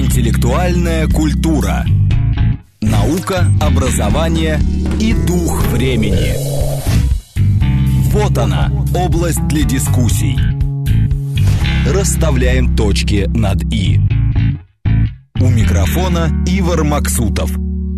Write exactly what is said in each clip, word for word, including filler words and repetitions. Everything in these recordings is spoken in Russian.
Интеллектуальная культура. Наука, образование и дух времени. Вот она, область для дискуссий. Расставляем точки над «и». У микрофона Ивар Максутов.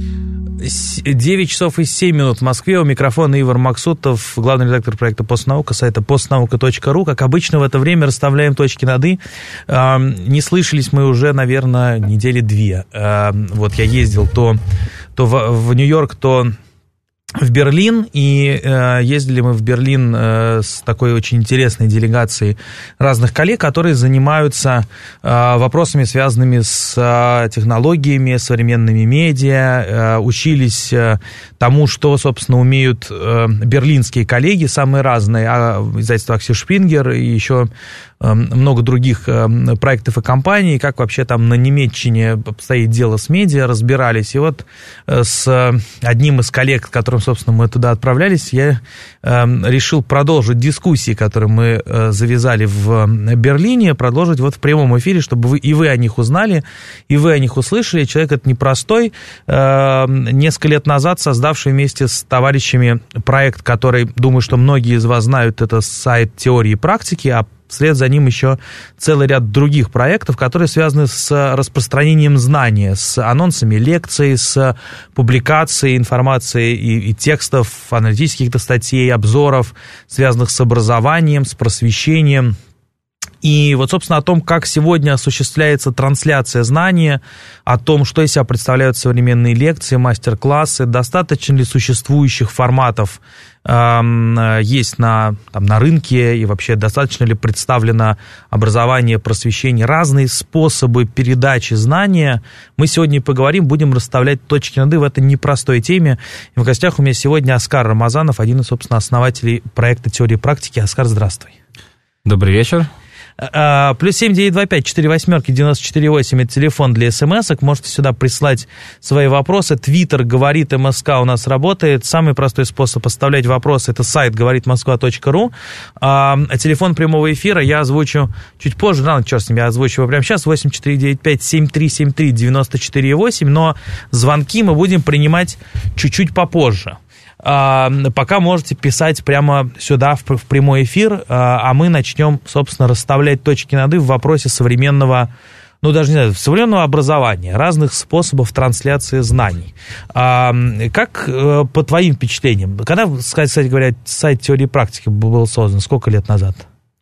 девять часов и семь минут в Москве. У микрофона Ивар Максутов, главный редактор проекта «Постнаука», сайта постнаука точка ру. Как обычно, в это время расставляем точки над «и». Не слышались мы уже, наверное, недели две. Вот я ездил то, то в Нью-Йорк, то в Берлин, и э, ездили мы в Берлин э, с такой очень интересной делегацией разных коллег, которые занимаются э, вопросами, связанными с э, технологиями, современными медиа, э, учились э, тому, что, собственно, умеют э, берлинские коллеги, самые разные, а, издательство «Аксел Шпрингер» и еще э, много других э, проектов и компаний, как вообще там на Немеччине обстоит дело с медиа, разбирались. И вот э, с одним из коллег, с которым, собственно, мы туда отправлялись, я э, решил продолжить дискуссии, которые мы э, завязали в Берлине, продолжить вот в прямом эфире, чтобы вы, и вы о них узнали, и вы о них услышали. Человек этот непростой, э, несколько лет назад создавший вместе с товарищами проект, который, думаю, что многие из вас знают, это сайт теории и практики, а вслед за ним еще целый ряд других проектов, которые связаны с распространением знания, с анонсами лекций, с публикацией информации и, и текстов, аналитических статей, обзоров, связанных с образованием, с просвещением. И вот, собственно, о том, как сегодня осуществляется трансляция знания, о том, что из себя представляют современные лекции, мастер-классы, достаточно ли существующих форматов э, есть на, там, на рынке, и вообще достаточно ли представлено образование, просвещение, разные способы передачи знания. Мы сегодня поговорим, будем расставлять точки над «и» в этой непростой теме. И в гостях у меня сегодня Оскар Рамазанов, один из, собственно, основателей проекта «Теории и практики». Оскар, здравствуй. Добрый вечер. Плюс семь девять два пять четыре восьмерки девяносто четыре восемь, это телефон для смс-ок, можете сюда прислать свои вопросы. Твиттер говорит МСК у нас работает. Самый простой способ оставлять вопросы — это сайт говорит москва точка ру. А телефон прямого эфира я озвучу чуть позже, ладно, черт с ним, я озвучу его прямо сейчас, восемь четыре девять пять семь три семь три девяносто четыре восемь, но звонки мы будем принимать чуть-чуть попозже. Пока можете писать прямо сюда, в, в прямой эфир, а мы начнем, собственно, расставлять точки над «и» в вопросе современного, ну, даже не знаю, современного образования, разных способов трансляции знаний. Как, по твоим впечатлениям, когда, кстати говоря, сайт теории и практики был создан, сколько лет назад?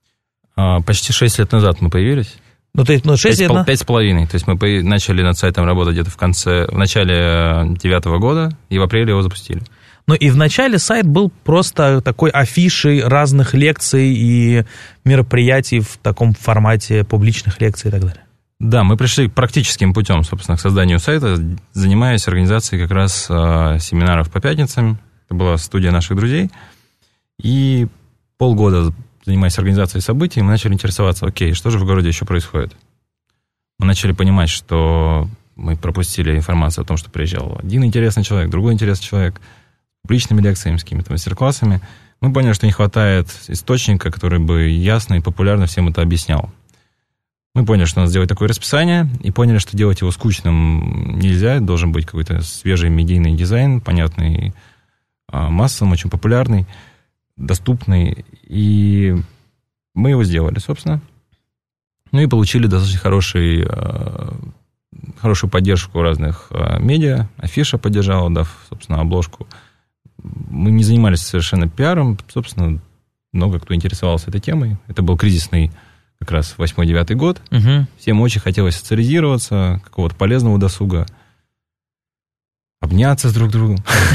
Почти шесть лет назад мы появились. Ну, то есть, ну, шесть лет, пять с половиной. То есть мы начали над сайтом работать где-то в конце, в начале девятого года, и в апреле его запустили. Ну и вначале сайт был просто такой афишей разных лекций и мероприятий в таком формате публичных лекций и так далее. Да, мы пришли практическим путем, собственно, к созданию сайта, занимаясь организацией как раз э, семинаров по пятницам. Это была студия наших друзей. И полгода, занимаясь организацией событий, мы начали интересоваться, окей, что же в городе еще происходит. Мы начали понимать, что мы пропустили информацию о том, что приезжал один интересный человек, другой интересный человек, публичными лекциями, с какими-то мастер-классами. Мы поняли, что не хватает источника, который бы ясно и популярно всем это объяснял. Мы поняли, что надо сделать такое расписание, и поняли, что делать его скучным нельзя. Должен быть какой-то свежий медийный дизайн, понятный массам, очень популярный, доступный. И мы его сделали, собственно. Ну и получили достаточно хороший, хорошую поддержку разных медиа. Афиша поддержала, дав, собственно, обложку. Мы не занимались совершенно пиаром, собственно, много кто интересовался этой темой. Это был кризисный как раз восьмой-девятый год. Угу. Всем очень хотелось социализироваться, какого-то полезного досуга, обняться с друг другом.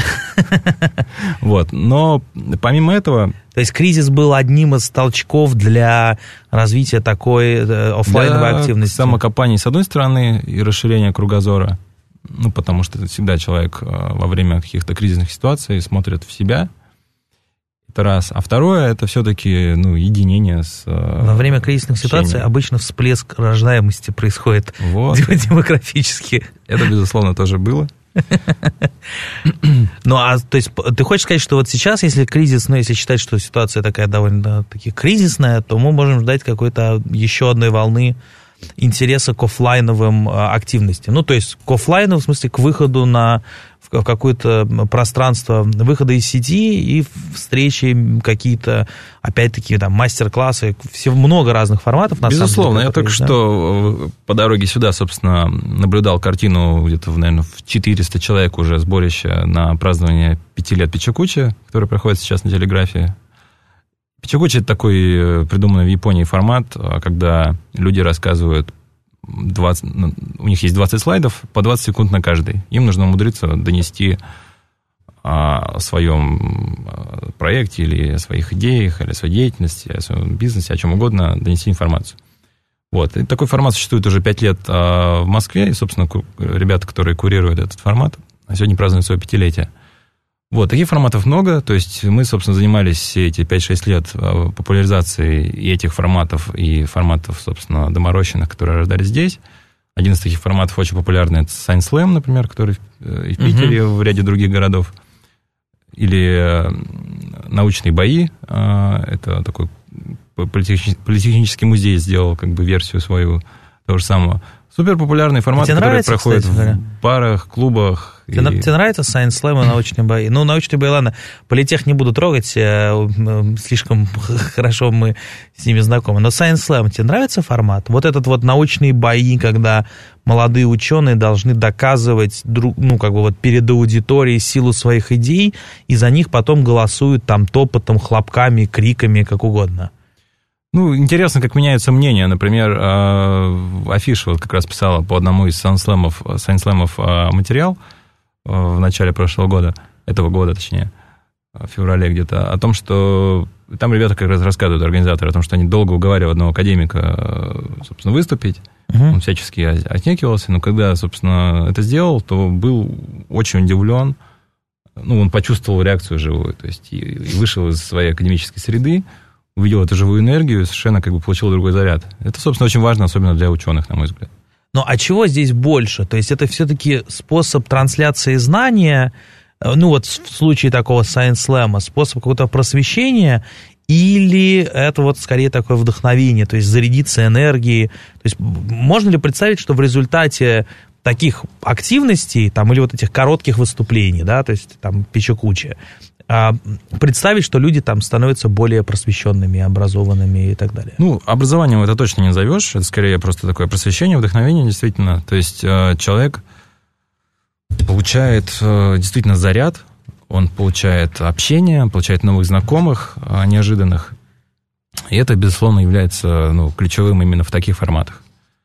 Вот. Но помимо этого... То есть кризис был одним из толчков для развития такой офлайновой активности. Самокопания, с одной стороны, и расширения кругозора. Ну, потому что всегда человек во время каких-то кризисных ситуаций смотрит в себя. Это раз. А второе, это все-таки, ну, единение с... Во время кризисных общением. Ситуаций обычно всплеск рождаемости происходит вот. Демографически. Это, безусловно, тоже было. Ну, а то есть ты хочешь сказать, что вот сейчас, если кризис, ну, если считать, что ситуация такая довольно-таки кризисная, то мы можем ждать какой-то еще одной волны интереса к офлайновым активностям. Ну, то есть к офлайну, в смысле, к выходу на в какое-то пространство выхода из сети и встречи какие-то, опять-таки, там, мастер-классы, все, много разных форматов. На Безусловно, самом деле, я только есть, что да? по дороге сюда, собственно, наблюдал картину где-то, наверное, в четыреста человек уже сборище на празднование пяти лет Пичакучи, которое проходит сейчас на телеграфии. Пичакучи — это такой придуманный в Японии формат, когда люди рассказывают двадцать, у них есть двадцать слайдов, по двадцать секунд на каждый. Им нужно умудриться донести о своем проекте или о своих идеях, или о своей деятельности, о своем бизнесе, о чем угодно, донести информацию. Вот. И такой формат существует уже пять лет в Москве, и, собственно, ребята, которые курируют этот формат, сегодня празднуют свое пятилетие. Вот, таких форматов много, то есть мы, собственно, занимались все эти пять-шесть лет популяризацией и этих форматов, и форматов, собственно, доморощенных, которые рождались здесь. Один из таких форматов очень популярный — это Science Slam, например, который и в Питере, uh-huh. в ряде других городов. Или научные бои, это такой политехнический музей сделал как бы версию свою того же самого. Супер популярный формат, тебе который нравится, проходит кстати, в говоря? барах, клубах. Тебе, и... тебе нравится Science Slam и научные бои? Ну, научные бои, ладно, политех не буду трогать, слишком хорошо мы с ними знакомы. Но Science Slam, тебе нравится формат? Вот этот вот научные бои, когда молодые ученые должны доказывать друг, ну, как бы вот перед аудиторией силу своих идей, и за них потом голосуют там топотом, хлопками, криками, как угодно. Ну, интересно, как меняются мнения. Например, Афиша вот как раз писала по одному из сайенслэмов, сайенслэмов материал в начале прошлого года, этого года, точнее, в феврале где-то, о том, что там ребята как раз рассказывают, организаторы, о том, что они долго уговаривали одного академика, собственно, выступить. Uh-huh. Он всячески отнекивался, но когда, собственно, это сделал, то был очень удивлен. Ну, он почувствовал реакцию живую, то есть и, и вышел из своей академической среды, увидел эту живую энергию и совершенно как бы получил другой заряд. Это, собственно, очень важно, особенно для ученых, на мой взгляд. Ну, а чего здесь больше? То есть это все-таки способ трансляции знания, ну, вот в случае такого Science Slam, способ какого-то просвещения, или это вот скорее такое вдохновение, то есть зарядиться энергией? То есть можно ли представить, что в результате таких активностей, там, или вот этих коротких выступлений, да, то есть там Пичакучи, представить, что люди там становятся более просвещенными, образованными и так далее? Ну, образованием это точно не назовешь, это скорее просто такое просвещение, вдохновение, действительно. То есть человек получает действительно заряд, он получает общение, получает новых знакомых неожиданных, и это, безусловно, является, ну, ключевым именно в таких форматах.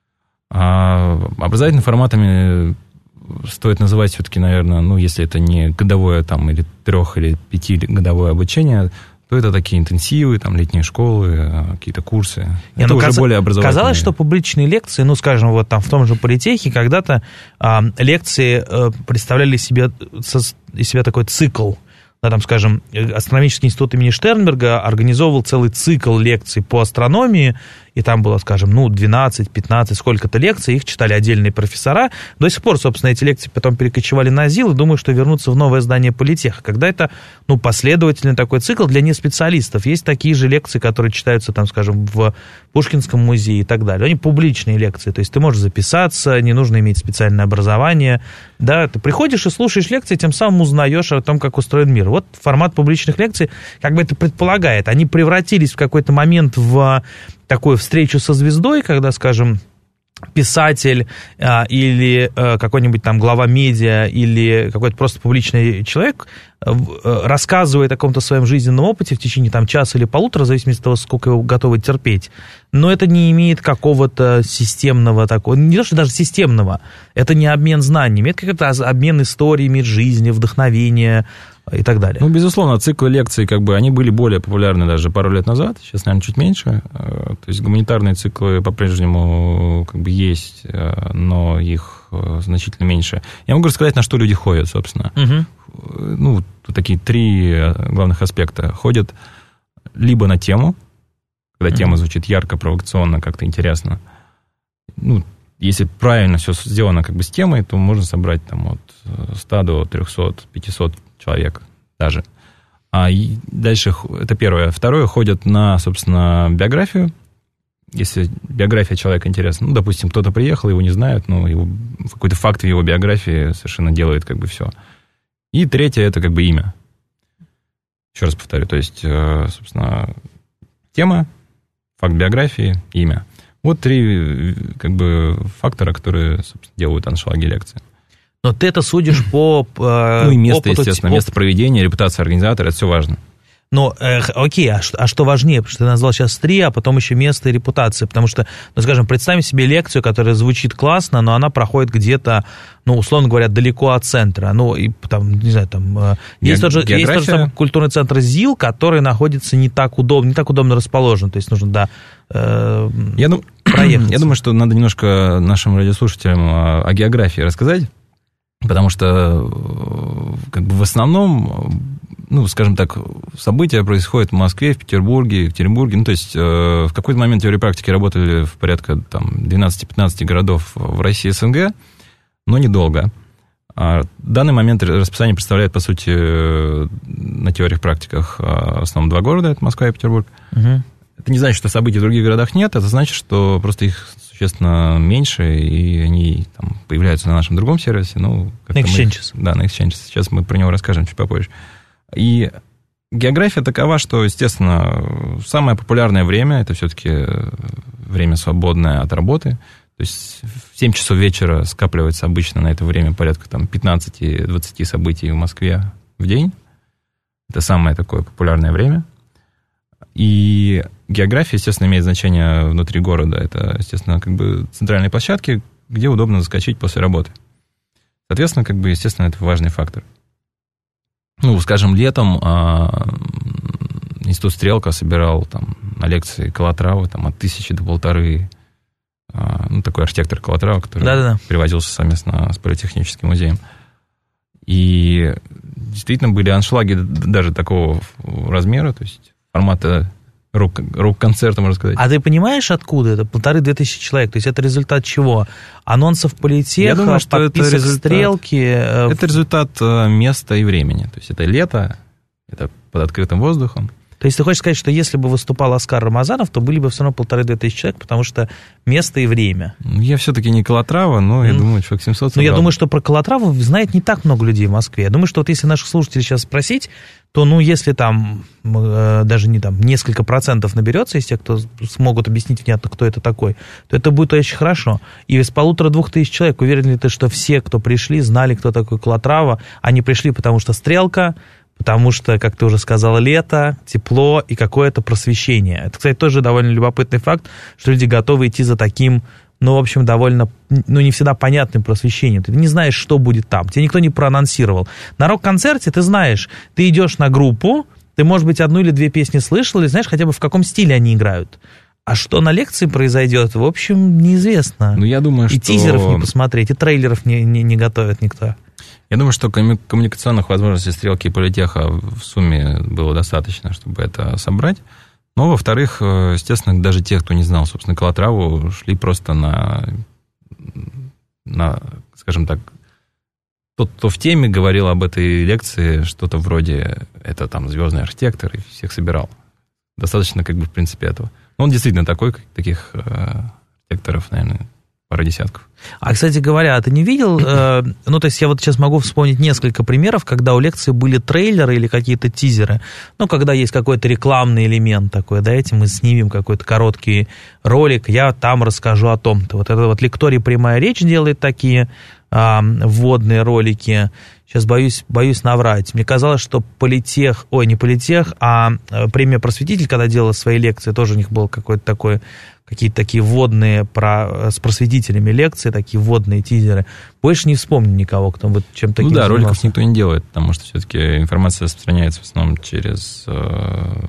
А образовательными форматами стоит называть все-таки, наверное, ну, если это не годовое там, или трех- или пятигодовое обучение, то это такие интенсивы, там, летние школы, какие-то курсы. Не, это ну, уже каз... более образовательные. Казалось, что публичные лекции, ну, скажем, вот там в том же политехе, когда-то а, лекции а, представляли себе, со, из себя такой цикл. Да, там, скажем, Астрономический институт имени Штернберга организовывал целый цикл лекций по астрономии, и там было, скажем, ну, двенадцать-пятнадцать, сколько-то лекций, их читали отдельные профессора. До сих пор, собственно, эти лекции потом перекочевали на ЗИЛ, и думаю, что вернутся в новое здание политеха. Когда это, ну, последовательный такой цикл для неспециалистов. Есть такие же лекции, которые читаются, там, скажем, в Пушкинском музее и так далее. Они публичные лекции, то есть ты можешь записаться, не нужно иметь специальное образование, да, ты приходишь и слушаешь лекции, тем самым узнаешь о том, как устроен мир. Вот формат публичных лекций, как бы это предполагает, они превратились в какой-то момент в такую встречу со звездой, когда, скажем, писатель а, или а, какой-нибудь там глава медиа или какой-то просто публичный человек а, рассказывает о каком-то своем жизненном опыте в течение там часа или полутора, в зависимости от того, сколько его готовы терпеть. Но это не имеет какого-то системного такого, не то, что даже системного, это не обмен знаниями, это какой-то обмен историями жизни, вдохновения и так далее. Ну, безусловно, циклы лекций, как бы, они были более популярны даже пару лет назад, сейчас, наверное, чуть меньше. То есть гуманитарные циклы по-прежнему как бы есть, но их значительно меньше. Я могу рассказать, на что люди ходят, собственно. Угу. Ну, тут такие три главных аспекта. Ходят либо на тему, когда тема звучит ярко, провокационно, как-то интересно. Ну, если правильно все сделано как бы с темой, то можно собрать там от ста до трехсот, пятисот человек даже. А и дальше, это первое. Второе, ходят на, собственно, биографию. если биография человека интересна, ну, допустим, кто-то приехал, его не знают, но его, какой-то факт в его биографии совершенно делает как бы все. И третье, это как бы имя. Еще раз повторю, то есть, собственно, тема, факт биографии, имя. Вот три как бы фактора, которые, собственно, делают аншлаги лекции. Но ты это судишь по э, ну и место, опыту, естественно, оп... место проведения, репутация организатора, это все важно. Ну, э, окей, а что, а что важнее? Потому что ты назвал сейчас три, а потом еще место и репутация. Потому что, ну, скажем, представим себе лекцию, которая звучит классно, но она проходит где-то, ну, условно говоря, далеко от центра. Ну, и там, не знаю, там... Э, есть, тот же, есть тот же самый культурный центр ЗИЛ, который находится не так удобно, не так удобно расположен. То есть нужно, да, э, я дум... проехаться. Я думаю, что надо немножко нашим радиослушателям о, о географии рассказать, потому что, как бы, в основном... ну, скажем так, события происходят в Москве, в Петербурге, в Екатеринбурге. Ну, то есть, э, в какой-то момент теории практики работали в порядка там, двенадцать-пятнадцать городов в России и СНГ, но недолго. А в данный момент расписание представляет, по сути, на теориях практиках в основном два города, это Москва и Петербург. Угу. Это не значит, что событий в других городах нет, это значит, что просто их существенно меньше, и они там появляются на нашем другом сервисе. Ну, на Exchanges. Да, на Exchanges. Сейчас мы про него расскажем чуть попозже. И география такова, что, естественно, самое популярное время, это все-таки время свободное от работы. То есть в семь часов вечера скапливается обычно на это время порядка там, пятнадцать-двадцать событий в Москве в день. Это самое такое популярное время. И география, естественно, имеет значение внутри города. Это, естественно, как бы центральные площадки, где удобно заскочить после работы. Соответственно, как бы, естественно, это важный фактор. Ну, скажем, летом а, институт Стрелка собирал там, на лекции Калатравы там, от тысячи до полторы. А, ну, такой архитектор Калатрава, который Да-да-да. привозился совместно с Политехническим музеем. И действительно были аншлаги даже такого размера, то есть формата рок, рок-концерта, можно сказать. А ты понимаешь, откуда это? Полторы-две тысячи человек. То есть это результат чего? Анонсов политеха, думаю, подписок это результат, Стрелки? Это результат места и времени. То есть это лето, это под открытым воздухом. То есть ты хочешь сказать, что если бы выступал Оскар Рамазанов, то были бы все равно полторы-две тысячи человек, потому что место и время. Я все-таки не Калатрава, но я mm. думаю, человек семьсот. Ну, я думаю, что про Калатраву знает не так много людей в Москве. Я думаю, что вот если наших слушателей сейчас спросить, то, ну, если там э, даже не там несколько процентов наберется из тех, кто смогут объяснить внятно, кто это такой, то это будет очень хорошо. И из полутора-двух тысяч человек, уверен ли ты, что все, кто пришли, знали, кто такой Калатрава, они пришли, потому что Стрелка, потому что, как ты уже сказала, лето, тепло и какое-то просвещение. Это, кстати, тоже довольно любопытный факт, что люди готовы идти за таким, ну, в общем, довольно, ну, не всегда понятным просвещением. Ты не знаешь, что будет там, тебе никто не проанонсировал. На рок-концерте ты знаешь, ты идешь на группу, ты, может быть, одну или две песни слышал, или знаешь хотя бы в каком стиле они играют. А что на лекции произойдет, в общем, неизвестно. Ну, я думаю, и что... тизеров не посмотреть, и трейлеров не, не, не готовят никто. Я думаю, что коммуникационных возможностей Стрелки и Политеха в сумме было достаточно, чтобы это собрать. Но, во-вторых, естественно, даже те, кто не знал, собственно, Калатраву, шли просто на, на скажем так, тот, кто в теме говорил об этой лекции, что-то вроде, это там звездный архитектор, и всех собирал. Достаточно, как бы, в принципе, этого. Но он действительно такой, таких архитекторов, наверное, пара десятков. А, кстати говоря, а ты не видел, э, ну, то есть я вот сейчас могу вспомнить несколько примеров, когда у лекции были трейлеры или какие-то тизеры, ну, когда есть какой-то рекламный элемент такой, давайте мы снимем какой-то короткий ролик, я там расскажу о том-то. Вот это вот лекторий «Прямая речь» делает такие э, вводные ролики. Сейчас боюсь, боюсь наврать. Мне казалось, что Политех, ой, не Политех, а премия «Просветитель», когда делала свои лекции, тоже у них был какой-то такой, какие-то такие вводные про, с просветителями лекции, такие вводные тизеры. Больше не вспомню никого, кто бы чем-то таким Ну да, занимался. Роликов никто не делает, потому что все-таки информация распространяется в основном через э,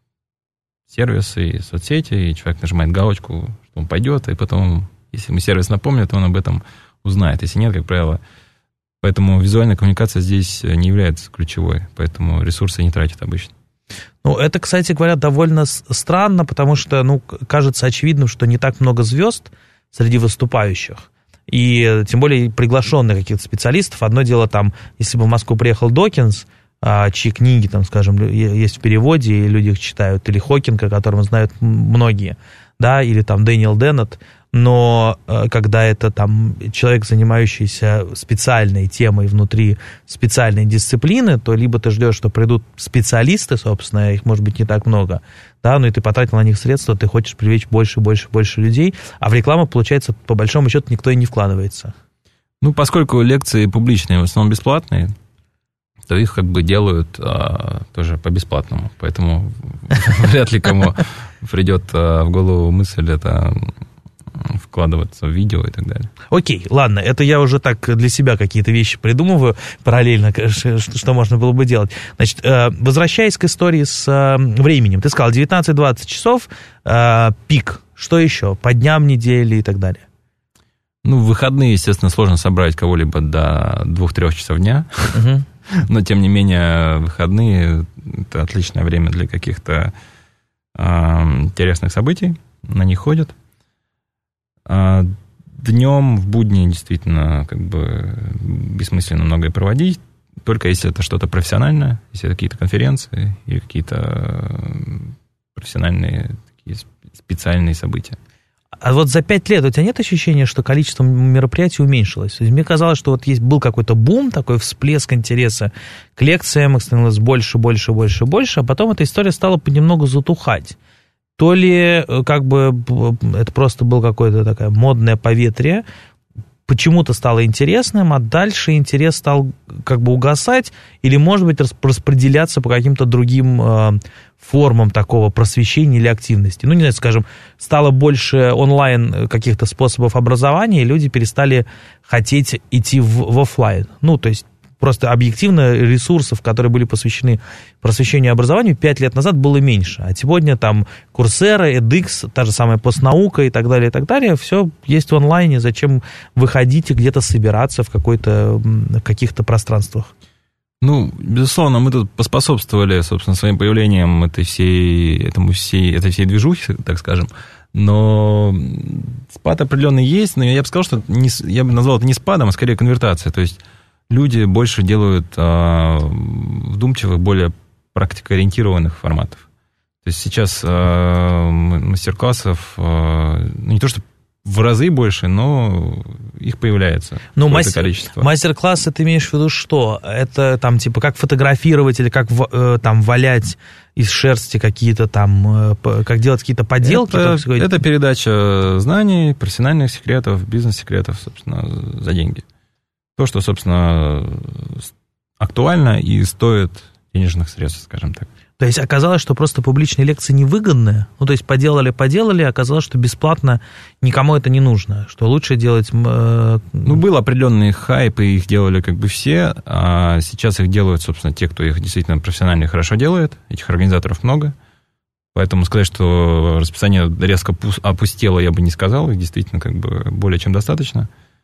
сервисы и соцсети, и человек нажимает галочку, что он пойдет, и потом, если ему сервис напомнит, он об этом узнает. Если нет, как правило... Поэтому визуальная коммуникация здесь не является ключевой, поэтому ресурсы не тратят обычно. Ну, это, кстати говоря, довольно странно, потому что, ну, кажется очевидным, что не так много звезд среди выступающих. И тем более приглашенных каких-то специалистов. Одно дело там, если бы в Москву приехал Докинз, чьи книги, там, скажем, есть в переводе, и люди их читают, или Хокинг, о котором знают многие. да, или там Дэниел Деннет, но когда это там человек, занимающийся специальной темой внутри специальной дисциплины, то либо ты ждешь, что придут специалисты, собственно, их может быть не так много, да, но и ты потратил на них средства, ты хочешь привлечь больше, больше, больше людей, а в рекламу, получается, по большому счету никто и не вкладывается. Ну, поскольку лекции публичные, в основном бесплатные, то их как бы делают а, тоже по-бесплатному, поэтому вряд ли кому придет а, в голову мысль это вкладываться в видео и так далее. Окей, ладно, это я уже так для себя какие-то вещи придумываю параллельно, что можно было бы делать. Значит, возвращаясь к истории с временем, ты сказал девятнадцать-двадцать часов, пик, что еще? По дням недели и так далее? Ну, в выходные, естественно, сложно собрать кого-либо до двух-трех часов дня, uh-huh. но, тем не менее, выходные – это отличное время для каких-то э, интересных событий, на них ходят. А днем, в будни, действительно, как бы бессмысленно многое проводить, только если это что-то профессиональное, если это какие-то конференции или какие-то профессиональные такие специальные события. А вот за пять лет у тебя нет ощущения, что количество мероприятий уменьшилось? То есть мне казалось, что вот есть, был какой-то бум, такой всплеск интереса к лекциям, их становилось больше, больше, больше, больше, а потом эта история стала понемногу затухать. То ли как бы это просто было какое-то такое модное поветрие, почему-то стало интересным, а дальше интерес стал как бы угасать или, может быть, распределяться по каким-то другим э, формам такого просвещения или активности. Ну, не знаю, скажем, стало больше онлайн каких-то способов образования, и люди перестали хотеть идти в, в офлайн. Ну, то есть просто объективно ресурсов, которые были посвящены просвещению и образованию, пять лет назад было меньше. А сегодня там Coursera, edX, та же самая постнаука и так далее, и так далее, все есть в онлайне. Зачем выходить и где-то собираться в, какой-то, в каких-то пространствах? Ну, безусловно, мы тут поспособствовали, собственно, своим появлением этой всей, этому всей, этой всей движухи, так скажем. Но спад определенный есть, но я бы сказал, что не, я бы назвал это не спадом, а скорее конвертацией. То есть люди больше делают а, вдумчивых, более практикоориентированных форматов. То есть сейчас а, мастер-классов а, ну, не то что в разы больше, но их появляется ну, какое-то мастер, количество. Мастер-классы ты имеешь в виду что? Это там типа как фотографировать или как там валять из шерсти какие-то там, как делать какие-то поделки? Это, это передача знаний, профессиональных секретов, бизнес-секретов, собственно, за деньги. То, что, собственно, актуально и стоит денежных средств, скажем так. То есть оказалось, что просто публичные лекции невыгодны? Ну, то есть поделали-поделали, оказалось, что бесплатно никому это не нужно, что лучше делать... Э... Ну, был определенный хайп, и их делали как бы все, а сейчас их делают, собственно, те, кто их действительно профессионально и хорошо делает, этих организаторов много, поэтому сказать, что расписание резко опустело, я бы не сказал, их действительно как бы более чем достаточно.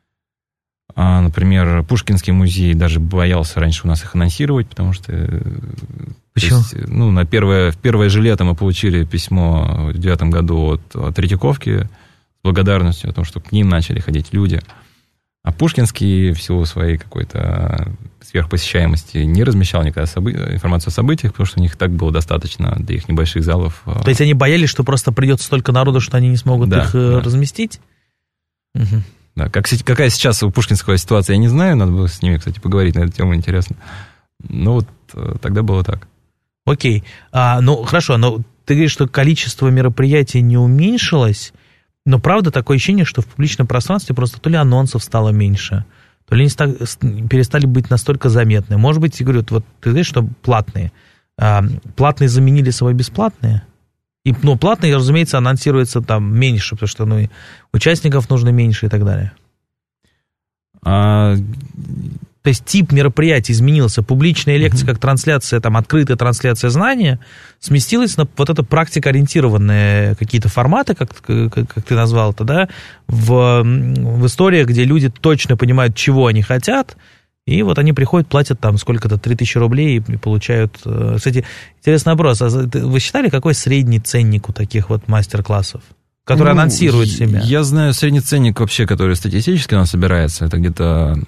А, например, Пушкинский музей даже боялся раньше у нас их анонсировать, потому что... Почему? Есть, ну, на первое, в первое же лето мы получили письмо в девятом году от, от Третьяковки с благодарностью о том, что к ним начали ходить люди. А Пушкинский в силу своей какой-то сверхпосещаемости не размещал никогда собы- информацию о событиях, потому что у них так было достаточно для их небольших залов. То есть они боялись, что просто придет столько народу, что они не смогут да, их да. разместить? Угу. Да, как, какая сейчас у Пушкинского ситуация, я не знаю, надо было с ними, кстати, поговорить на эту тему, интересно. Ну, вот тогда было так. Окей, а, ну, хорошо, но ты говоришь, что количество мероприятий не уменьшилось, но, правда, такое ощущение, что в публичном пространстве просто то ли анонсов стало меньше, то ли они стали, перестали быть настолько заметны. Может быть, я говорю, вот ты говоришь, что платные. А, платные заменили собой бесплатные? И, ну, платные, разумеется, анонсируется там меньше, потому что ну, участников нужно меньше и так далее. А... То есть тип мероприятий изменился. Публичная лекция, mm-hmm. как трансляция, там, открытая трансляция знания, сместилась на вот это практикоориентированные какие-то форматы, как, как, как ты назвал это, да, в, в историях, где люди точно понимают, чего они хотят, и вот они приходят, платят там сколько-то, три тысячи рублей и получают... Кстати, интересный вопрос. А вы считали, какой средний ценник у таких вот мастер-классов, которые ну, анонсируют себя? Я знаю средний ценник вообще, который статистически у нас собирается, это где-то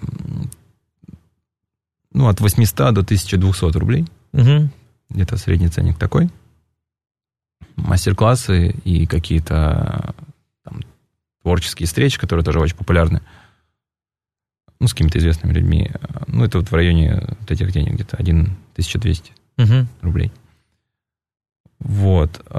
ну, от восемьсот до тысячи двести рублей. Угу. Где-то средний ценник такой. мастер-классы и какие-то там, творческие встречи, которые тоже очень популярны, ну, с какими-то известными людьми. Ну, это вот в районе вот этих денег где-то тысяча двести угу. рублей. Вот.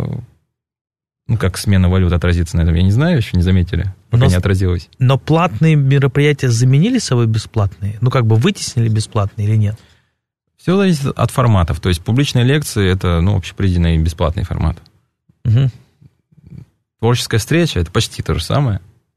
Ну, как смена валют отразится на этом, я не знаю, еще не заметили, пока но, не отразилось. Но платные мероприятия заменили собой бесплатные? Ну, как бы вытеснили бесплатные или нет? Все зависит от форматов. То есть публичные лекции – это, ну, общепризнанный бесплатный формат. Угу. Творческая встреча – это почти то же самое.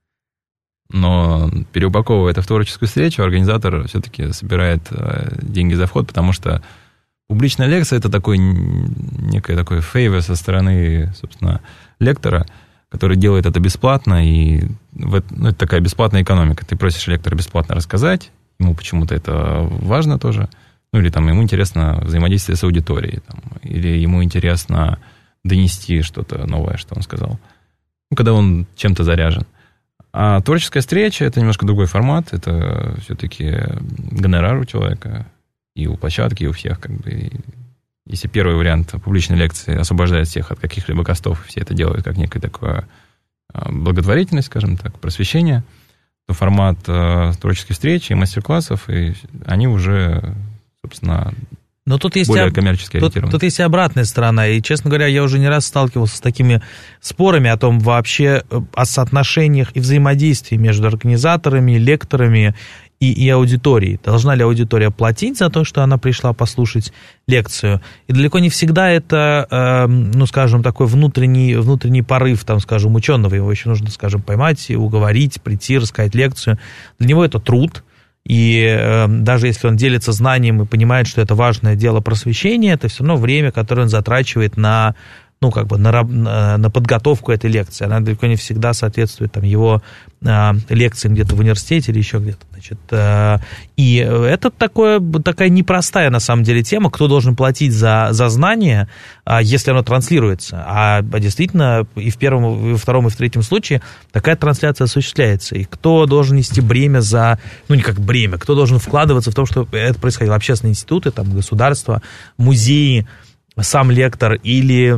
Но переупаковывая это в творческую встречу, организатор все-таки собирает деньги за вход, потому что публичная лекция – это такой, некое такое фейвор со стороны, собственно, лектора, который делает это бесплатно, и ну, это такая бесплатная экономика. Ты просишь лектора бесплатно рассказать, ему почему-то это важно тоже, ну, или там ему интересно взаимодействие с аудиторией, там, или ему интересно донести что-то новое, что он сказал, ну, когда он чем-то заряжен. А творческая встреча – это немножко другой формат, это все-таки гонорар у человека, и у площадки, и у всех, как бы. Если первый вариант публичной лекции освобождает всех от каких-либо костов, все это делают как некая такая благотворительность, скажем так, просвещение, то формат творческой встречи и мастер-классов, и они уже, собственно, но тут есть более об... коммерчески ориентированы. Тут, тут есть и обратная сторона, и, честно говоря, я уже не раз сталкивался с такими спорами о том вообще, о соотношениях и взаимодействии между организаторами, лекторами и, и аудиторией. Должна ли аудитория платить за то, что она пришла послушать лекцию? И далеко не всегда это, э, ну, скажем, такой внутренний, внутренний порыв, там, скажем, ученого. Его еще нужно, скажем, поймать, уговорить, прийти, рассказать лекцию. Для него это труд. И э, даже если он делится знанием и понимает, что это важное дело просвещения, это все равно время, которое он затрачивает на, ну, как бы на, на подготовку этой лекции. Она далеко не всегда соответствует там, его э, лекциям где-то в университете или еще где-то. Значит, э, и это такое, такая непростая, на самом деле, тема, кто должен платить за, за знания, э, если оно транслируется. А, а действительно и в первом, и во втором, и в третьем случае такая трансляция осуществляется. И кто должен нести бремя за, ну, не как бремя, кто должен вкладываться в то, что это происходило? Общественные институты, там, государства, музеи, сам лектор или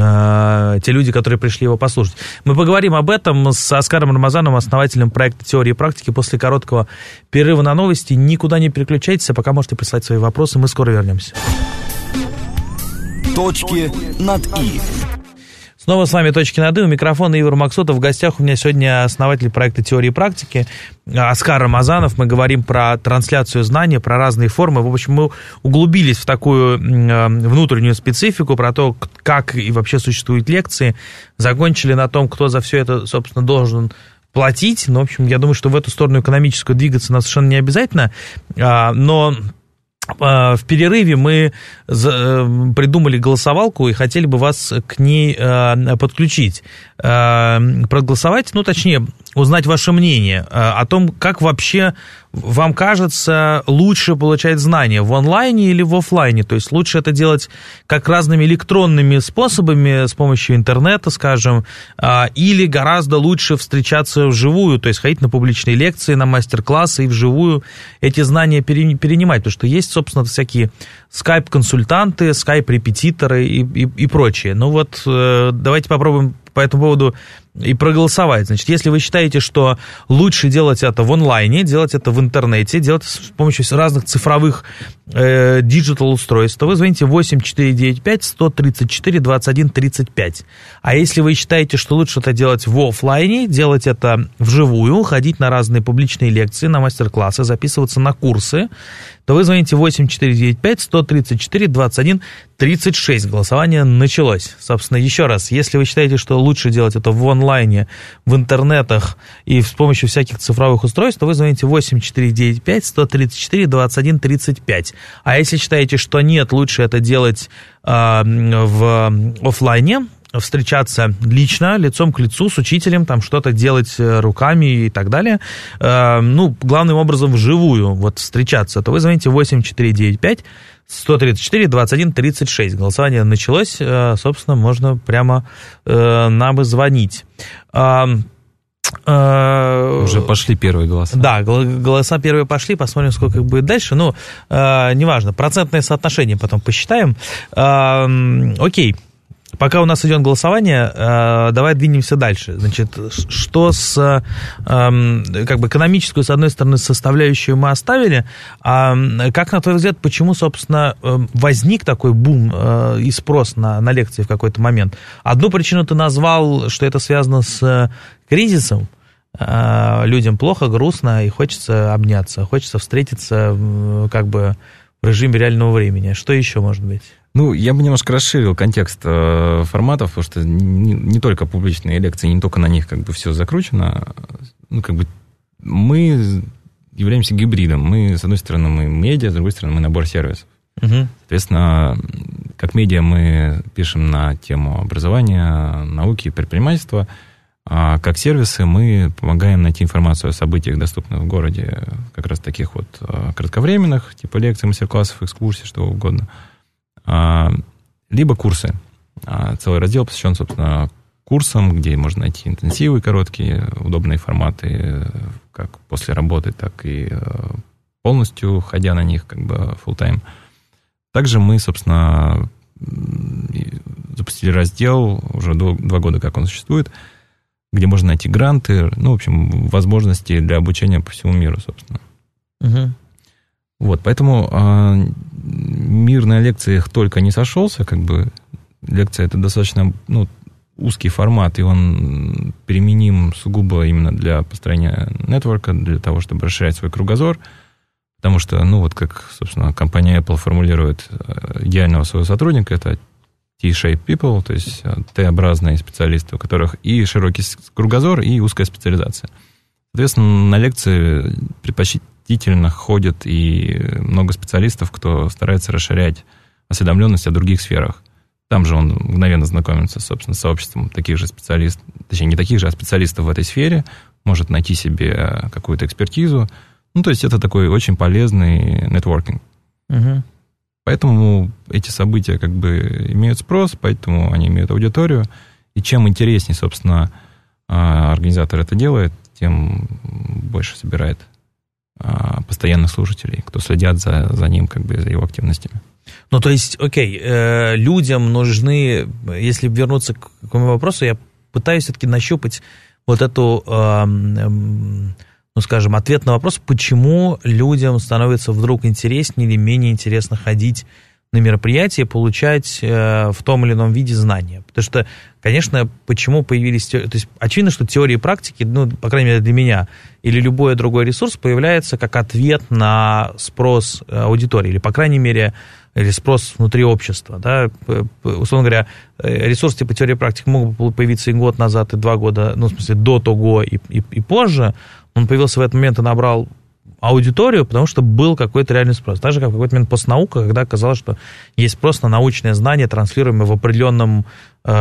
э, те люди, которые пришли его послушать. Мы поговорим об этом с Оскаром Рамазановым, основателем проекта «Теории и практики», после короткого перерыва на новости. Никуда не переключайтесь, а пока можете прислать свои вопросы. Мы скоро вернемся. Точки над «и». Снова с вами «Точки над «и». У микрофона Ивар Максутов. В гостях у меня сегодня основатель проекта «Теории и практики» Оскар Рамазанов. Мы говорим про трансляцию знаний, про разные формы. В общем, мы углубились в такую внутреннюю специфику, про то, как и вообще существуют лекции. Закончили на том, кто за все это, собственно, должен платить. Ну, в общем, я думаю, что в эту сторону экономическую двигаться нам совершенно не обязательно. Но в перерыве мы придумали голосовалку и хотели бы вас к ней подключить. Проголосовать, ну, точнее, узнать ваше мнение о том, как вообще вам кажется лучше получать знания, в онлайне или в офлайне. То есть лучше это делать как разными электронными способами, с помощью интернета, скажем, или гораздо лучше встречаться вживую, то есть ходить на публичные лекции, на мастер-классы и вживую эти знания перенимать. Потому что есть, собственно, всякие скайп-консультанты, скайп-репетиторы и, и, и прочее. Ну вот, давайте попробуем по этому поводу и проголосовать. Значит, если вы считаете, что лучше делать это в онлайне, делать это в интернете, делать с помощью разных цифровых э, диджитал-устройств, то вы звоните восемь четыре девять пять сто тридцать четыре двадцать один тридцать пять. А если вы считаете, что лучше это делать в офлайне, делать это вживую, ходить на разные публичные лекции, на мастер-классы, записываться на курсы, то вы звоните восемь четыре девять пять сто тридцать четыре двадцать один тридцать шесть. Голосование началось. Собственно, еще раз, если вы считаете, что лучше делать это в онлайне, в интернетах и с помощью всяких цифровых устройств, то вы звоните восемь четыре девять пять сто тридцать четыре двадцать один тридцать пять. А если считаете, что нет, лучше это делать э, в офлайне, встречаться лично, лицом к лицу, с учителем, там что-то делать руками и так далее, э, ну, главным образом вживую вот встречаться, то вы звоните восемь четыре девять пять сто тридцать четыре двадцать один тридцать шесть. Голосование началось, э, собственно, можно прямо э, нам и звонить. Э, Уже пошли первые голоса. Да, голоса первые пошли, посмотрим, сколько их будет дальше. Ну, э, неважно, процентное соотношение потом посчитаем. Э, окей. пока у нас идет голосование, давай двинемся дальше. Значит, что с как бы экономическую, с одной стороны, составляющую мы оставили, а как, на твой взгляд, почему, собственно, возник такой бум и спрос на, на лекции в какой-то момент? Одну причину ты назвал, что это связано с кризисом. Людям плохо, грустно, и хочется обняться, хочется встретиться как бы в режиме реального времени. Что еще может быть? Ну, я бы немножко расширил контекст э, форматов, потому что не, не только публичные лекции, не только на них как бы все закручено. Ну, как бы мы являемся гибридом. Мы, с одной стороны, мы медиа, с другой стороны, мы набор сервисов. Угу. Соответственно, как медиа мы пишем на тему образования, науки и предпринимательства, а как сервисы мы помогаем найти информацию о событиях, доступных в городе, как раз таких вот кратковременных, типа лекций, мастер-классов, экскурсий, что угодно. Либо курсы. Целый раздел посвящен, собственно, курсам, где можно найти интенсивы короткие, удобные форматы, как после работы, так и полностью ходя на них, как бы full-time. Также мы, собственно, запустили раздел, уже два года как он существует, где можно найти гранты, ну, в общем, возможности для обучения по всему миру, собственно. Угу. Вот, поэтому э, мир на лекциях только не сошелся, как бы лекция это достаточно, ну, узкий формат, и он применим сугубо именно для построения нетворка, для того, чтобы расширять свой кругозор, потому что, ну, вот как, собственно, компания Apple формулирует идеального своего сотрудника, это T-shaped people, то есть Т-образные специалисты, у которых и широкий кругозор, и узкая специализация. Соответственно, на лекции предпочтительно ходят и много специалистов, кто старается расширять осведомленность о других сферах. Там же он мгновенно знакомится, собственно, с сообществом таких же специалистов, точнее, не таких же, а специалистов в этой сфере, может найти себе какую-то экспертизу. Ну, то есть это такой очень полезный нетворкинг. Угу. Поэтому эти события как бы имеют спрос, поэтому они имеют аудиторию. И чем интереснее, собственно, организатор это делает, тем больше собирает постоянных слушателей, кто следят за, за ним, как бы, за его активностями. Ну, то есть, окей, э, людям нужны, если вернуться к моему вопросу, я пытаюсь все-таки нащупать вот эту... Э, э, ну, скажем, ответ на вопрос, почему людям становится вдруг интереснее или менее интересно ходить на мероприятия, получать э, в том или ином виде знания. Потому что, конечно, почему появились... То есть, очевидно, что теории и практики, ну, по крайней мере, для меня, или любой другой ресурс появляется как ответ на спрос аудитории, или, по крайней мере, или спрос внутри общества. Да? Условно говоря, ресурсы типа теории и практики могут появиться и год назад, и два года, ну, в смысле, до того и, и, и позже. Он появился в этот момент и набрал аудиторию, потому что был какой-то реальный спрос. Так же, как в какой-то момент постнаука, когда оказалось, что есть спрос на научное знание, транслируемое в определенном, э,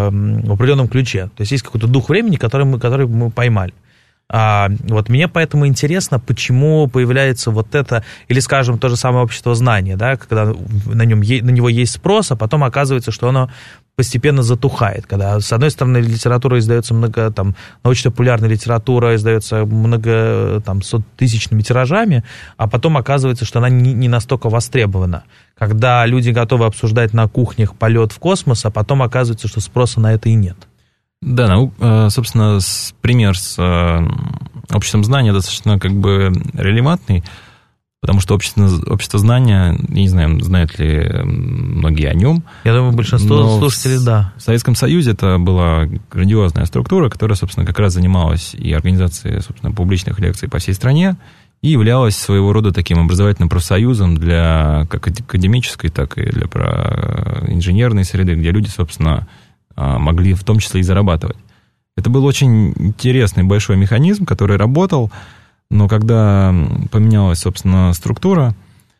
в определенном ключе. То есть есть какой-то дух времени, который мы, который мы поймали. А, вот мне поэтому интересно, почему появляется вот это, или, скажем, то же самое общество знания, да, когда на, нем, на него есть спрос, а потом оказывается, что оно постепенно затухает, когда, с одной стороны, литература издается много, там, научно-популярная литература издается много, там, сотысячными тиражами, а потом оказывается, что она не, не настолько востребована. Когда люди готовы обсуждать на кухнях полет в космос, а потом оказывается, что спроса на это и нет. Да, ну, собственно, пример с обществом знания достаточно как бы релевантный, потому что общество, общество знания, я не знаю, знают ли многие о нем. Я думаю, большинство слушателей, да. В Советском Союзе это была грандиозная структура, которая, собственно, как раз занималась и организацией, собственно, публичных лекций по всей стране, и являлась своего рода таким образовательным профсоюзом для как академической, так и для инженерной среды, где люди, собственно, могли в том числе и зарабатывать. Это был очень интересный большой механизм, который работал, но когда поменялась, собственно, структура,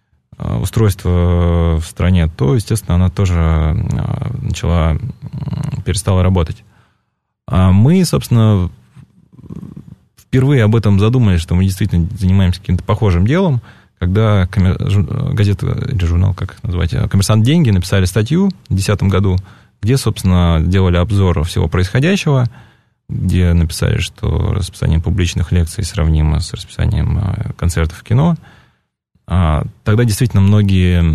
устройство в стране, то, естественно, она тоже начала, перестала работать. А мы, собственно, впервые об этом задумались, что мы действительно занимаемся каким-то похожим делом, когда газета или журнал, как их назвать, «Коммерсант. Деньги» написали статью в две тысячи десятом году, где, собственно, делали обзор всего происходящего, где написали, что расписание публичных лекций сравнимо с расписанием концертов в кино. Тогда действительно многие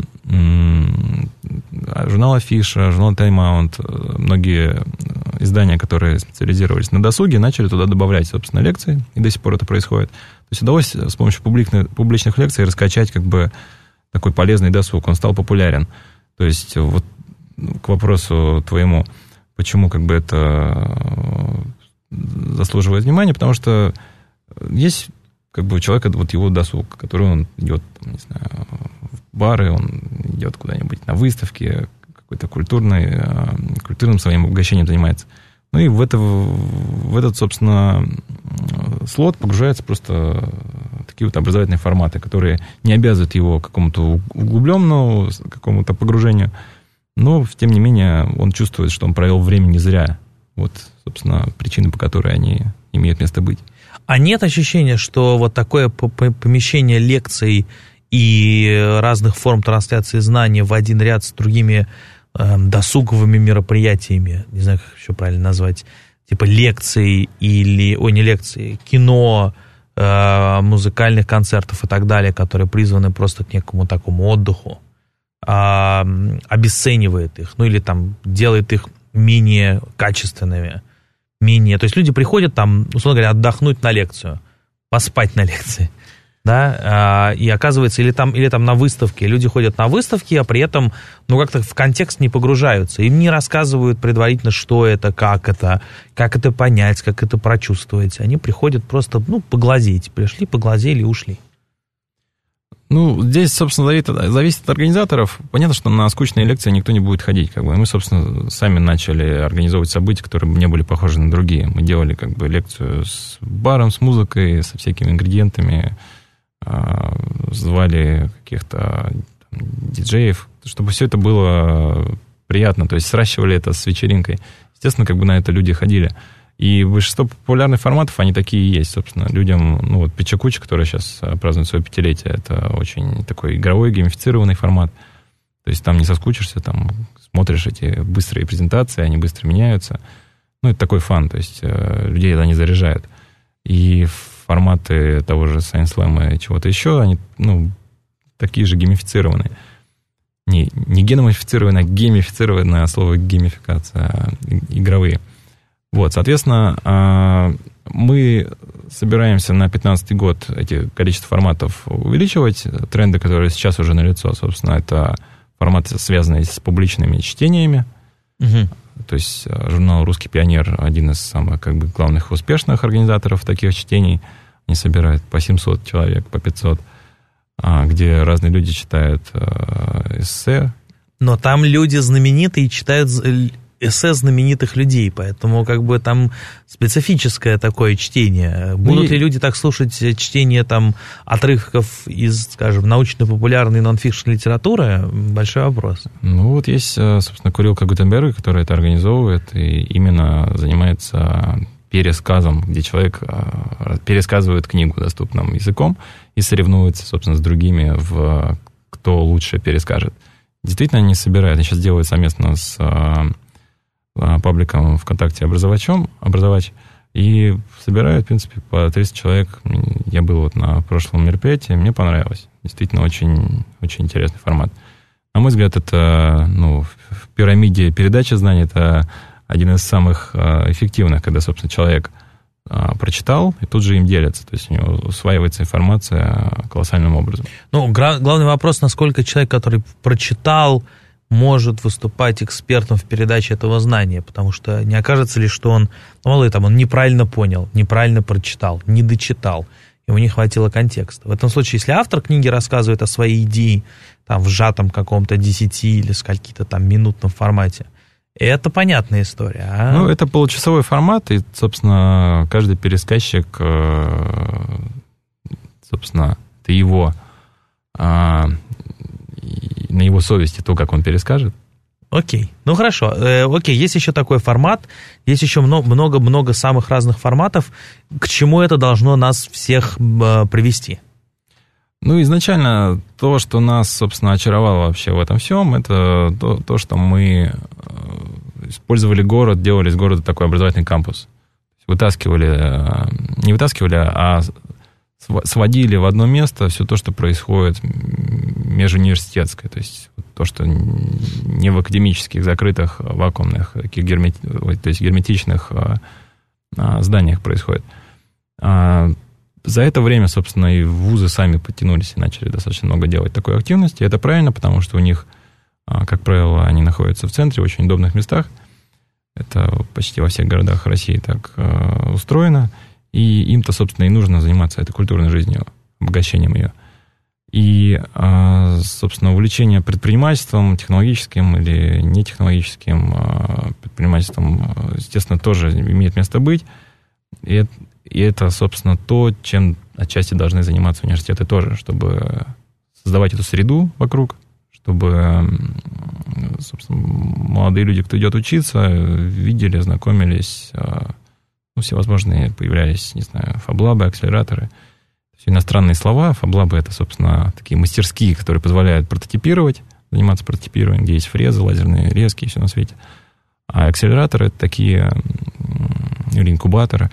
журнал Афиша, журнал Time Out, многие издания, которые специализировались на досуге, начали туда добавлять, собственно, лекции, и до сих пор это происходит. То есть удалось с помощью публичных, публичных лекций раскачать как бы такой полезный досуг, он стал популярен. То есть вот к вопросу твоему, почему как бы это заслуживает внимания, потому что есть как бы у человека вот его досуг, который он идет, там, не знаю, в бары, он идет куда-нибудь на выставки, какой-то культурный, культурным своим обогащением занимается. Ну и в, это, в этот, собственно, слот погружаются просто такие вот образовательные форматы, которые не обязывают его к какому-то углубленному, к какому-то погружению, но, тем не менее, он чувствует, что он провел время не зря. Вот, собственно, причины, по которой они имеют место быть. А нет ощущения, что вот такое помещение лекций и разных форм трансляции знаний в один ряд с другими э, досуговыми мероприятиями, не знаю, как еще правильно назвать, типа лекций или, ой, не лекций, кино, э, музыкальных концертов и так далее, которые призваны просто к некому такому отдыху, э, обесценивает их, ну или там делает их менее качественными. Менее, то есть люди приходят там, условно говоря, отдохнуть на лекцию, поспать на лекции, да, и оказывается, или там, или там на выставке, люди ходят на выставки, а при этом, ну, как-то в контекст не погружаются, им не рассказывают предварительно, что это, как это, как это понять, как это прочувствовать, они приходят просто, ну, поглазеть, пришли, поглазели и ушли. Ну, здесь, собственно, зависит, зависит от организаторов. Понятно, что на скучные лекции никто не будет ходить. Как бы. И мы, собственно, сами начали организовывать события, которые не были похожи на другие. Мы делали как бы лекцию с баром, с музыкой, со всякими ингредиентами, звали каких-то там диджеев, чтобы все это было приятно. То есть сращивали это с вечеринкой. Естественно, как бы на это люди ходили. И большинство популярных форматов, они такие и есть, собственно. Людям, ну вот Пичакуча, который сейчас празднует свое пятилетие, это очень такой игровой, геймифицированный формат. То есть там не соскучишься, там смотришь эти быстрые презентации, они быстро меняются. Ну, это такой фан, то есть людей это не заряжает. И форматы того же Science Slam и чего-то еще, они, ну, такие же геймифицированные. Не, не геномифицированные, а геймифицированные, слово геймификация, игровые. Вот, соответственно, мы собираемся на пятнадцатый год эти количество форматов увеличивать. Тренды, которые сейчас уже налицо, собственно, это форматы, связанные с публичными чтениями. Угу. То есть журнал «Русский пионер» один из самых как бы главных успешных организаторов таких чтений. Они собирают по семьсот человек, по пятьсот, где разные люди читают эссе. Но там люди знаменитые читают эссе знаменитых людей, поэтому как бы там специфическое такое чтение. Будут ли люди так слушать чтение там отрывков из, скажем, научно-популярной нон-фикшн литературы? Большой вопрос. Ну вот есть, собственно, Курилка Гутенберга, который это организовывает и именно занимается пересказом, где человек пересказывает книгу доступным языком и соревнуется, собственно, с другими, в кто лучше перескажет. Действительно, они собирают, они сейчас делают совместно с пабликом ВКонтакте «Образовачом», «Образовач», и собирают, в принципе, по триста человек. Я был вот на прошлом мероприятии, мне понравилось. Действительно, очень, очень интересный формат. На мой взгляд, это, ну, в пирамиде передачи знаний это один из самых эффективных, когда, собственно, человек прочитал и тут же им делится. То есть у него усваивается информация колоссальным образом. Ну, главный вопрос, насколько человек, который прочитал, может выступать экспертом в передаче этого знания, потому что не окажется ли, что он, ну, мало ли, там, он неправильно понял, неправильно прочитал, не дочитал, ему не хватило контекста. В этом случае, если автор книги рассказывает о своей идее, там, в сжатом каком-то десяти или скольки-то там минутном формате, это понятная история. А? Ну, это получасовой формат, и, собственно, каждый пересказчик, собственно, это его... на его совести то, как он перескажет. Окей, ну хорошо. Э, окей, есть еще такой формат, есть еще много-много самых разных форматов. К чему это должно нас всех э, привести? Ну, изначально то, что нас, собственно, очаровало вообще в этом всем, это то, то что мы использовали город, делали из города такой образовательный кампус. Вытаскивали, не вытаскивали, а сводили в одно место все то, что происходит межуниверситетское, то есть то, что не в академических, закрытых, вакуумных, таких гермет... то есть герметичных зданиях происходит. За это время, собственно, и вузы сами подтянулись и начали достаточно много делать такой активности. И это правильно, потому что у них, как правило, они находятся в центре, в очень удобных местах. Это почти во всех городах России так устроено. И им-то, собственно, и нужно заниматься этой культурной жизнью, обогащением ее. И, собственно, увлечение предпринимательством, технологическим или нетехнологическим предпринимательством, естественно, тоже имеет место быть. И это, и это, собственно, то, чем отчасти должны заниматься университеты тоже, чтобы создавать эту среду вокруг, чтобы, собственно, молодые люди, кто идет учиться, видели, знакомились, ну, всевозможные появлялись, не знаю, фаблабы, акселераторы. Иностранные слова, фаблабы — это, собственно, такие мастерские, которые позволяют прототипировать, заниматься прототипированием, где есть фрезы, лазерные резки и все на свете. А акселераторы — это такие, или инкубаторы,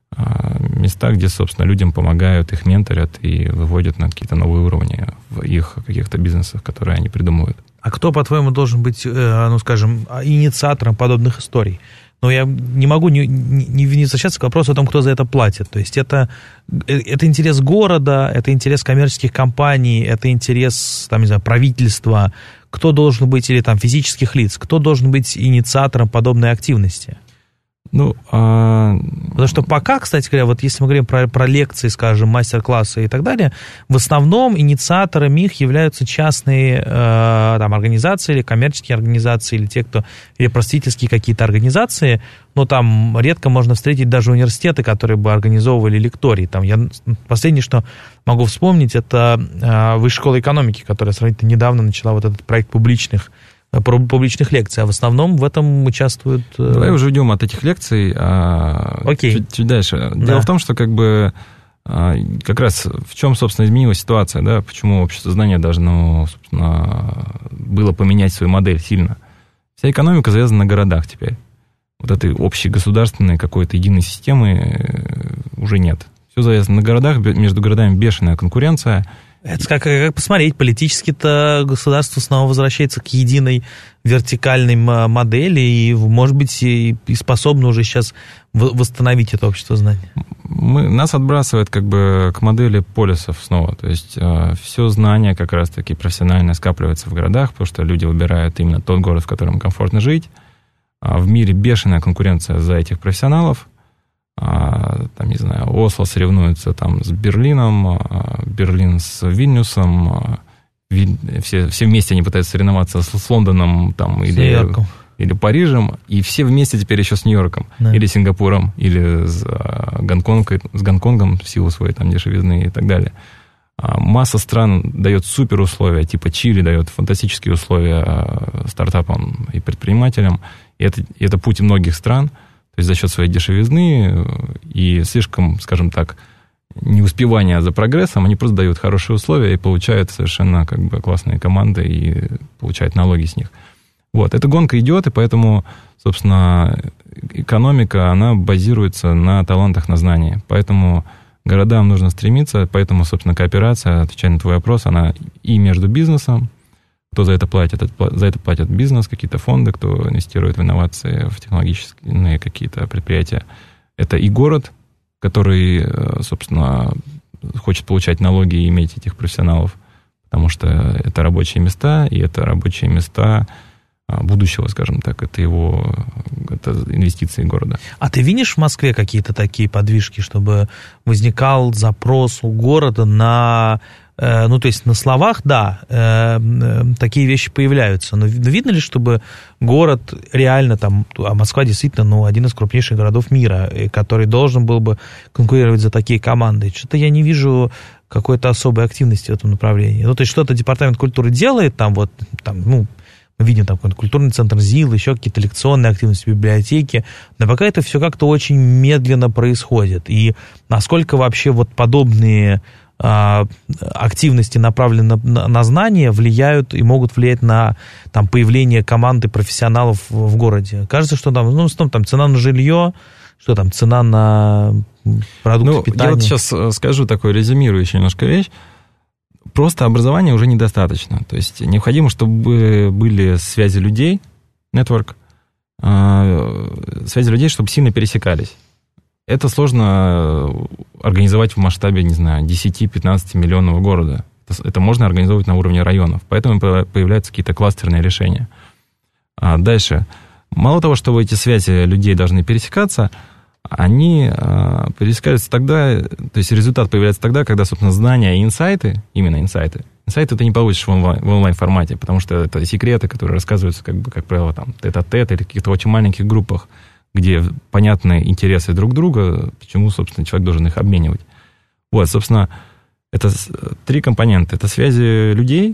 места, где, собственно, людям помогают, их менторят и выводят на какие-то новые уровни в их каких-то бизнесах, которые они придумывают. А кто, по-твоему, должен быть, ну, скажем, инициатором подобных историй? Но я не могу не, не, не возвращаться к вопросу о том, кто за это платит. То есть это, это интерес города, это интерес коммерческих компаний, это интерес, там, не знаю, правительства. Кто должен быть, или там физических лиц, кто должен быть инициатором подобной активности? Ну, а... Потому что пока, кстати говоря, вот если мы говорим про, про лекции, скажем, мастер-классы и так далее, в основном инициаторами их являются частные э, там, организации или коммерческие организации, или те, кто, или просветительские какие-то организации, но там редко можно встретить даже университеты, которые бы организовывали лектории. Там я последнее, что могу вспомнить, это э, Высшая школа экономики, которая сравнительно недавно начала вот этот проект публичных публичных лекций, а в основном в этом участвуют... Давай уже уйдем от этих лекций, а Окей. Чуть, чуть дальше. Да. Дело в том, что как бы как раз в чем, собственно, изменилась ситуация, да, почему общество знания должно, собственно, было поменять свою модель сильно. Вся экономика завязана на городах теперь. Вот этой общей государственной какой-то единой системы уже нет. Все завязано на городах, между городами бешеная конкуренция. Это как, как посмотреть, политически-то государство снова возвращается к единой вертикальной модели и, может быть, и, и способно уже сейчас восстановить это общество знаний. Мы, нас отбрасывает как бы к модели полисов снова. То есть э, все знание как раз-таки профессионально скапливается в городах, потому что люди выбирают именно тот город, в котором комфортно жить. А в мире бешеная конкуренция за этих профессионалов. А, там, не знаю, Осло соревнуется там с Берлином, а, Берлин с Вильнюсом, а, Ви, все, все вместе они пытаются соревноваться с, с Лондоном там, с или, или Парижем, и все вместе теперь еще с Нью-Йорком, да. Или Сингапуром, или с, а, Гонконгом, с Гонконгом в силу своей там дешевизны и так далее. А, масса стран дает супер условия, типа Чили дает фантастические условия а, стартапам и предпринимателям, и это, и это путь многих стран. То есть за счет своей дешевизны и слишком, скажем так, неуспевания за прогрессом, они просто дают хорошие условия и получают совершенно как бы классные команды и получают налоги с них. Вот, эта гонка идет, и поэтому, собственно, экономика, она базируется на талантах, на знании. Поэтому городам нужно стремиться, поэтому, собственно, кооперация, отвечая на твой вопрос, она и между бизнесом, кто за это платит? За это платят бизнес, какие-то фонды, кто инвестирует в инновации, в технологические какие-то предприятия. Это и город, который, собственно, хочет получать налоги и иметь этих профессионалов, потому что это рабочие места, и это рабочие места будущего, скажем так, это его это инвестиции города. А ты видишь в Москве какие-то такие подвижки, чтобы возникал запрос у города на... Ну, то есть на словах, да, э, э, такие вещи появляются, но видно ли, чтобы город реально там, а Москва действительно, ну, один из крупнейших городов мира, который должен был бы конкурировать за такие команды. Что-то я не вижу какой-то особой активности в этом направлении. Ну, то есть что-то департамент культуры делает, там вот, там, ну, мы видим там какой-то культурный центр ЗИЛ, еще какие-то лекционные активности, библиотеки, но пока это все как-то очень медленно происходит. И насколько вообще вот подобные активности, направленные на, на знания, влияют и могут влиять на там, появление команды профессионалов в, в городе. Кажется, что там, ну, там цена на жилье, что там, цена на продукты ну, питания? Я вот сейчас скажу такую резюмирующую немножко вещь. Просто образования уже недостаточно. То есть необходимо, чтобы были связи людей, network, связи людей, чтобы сильно пересекались. Это сложно организовать в масштабе, не знаю, десять-пятнадцать миллионного города. Это можно организовывать на уровне районов. Поэтому появляются какие-то кластерные решения. А дальше. Мало того, что эти связи людей должны пересекаться, они пересекаются тогда, то есть результат появляется тогда, когда, собственно, знания и инсайты, именно инсайты, инсайты ты не получишь в онлайн, в онлайн-формате, потому что это секреты, которые рассказываются, как бы, как правило, там, тет-а-тет или в каких-то очень маленьких группах, где понятны интересы друг друга, почему, собственно, человек должен их обменивать. Вот, собственно, это три компонента. Это связи людей,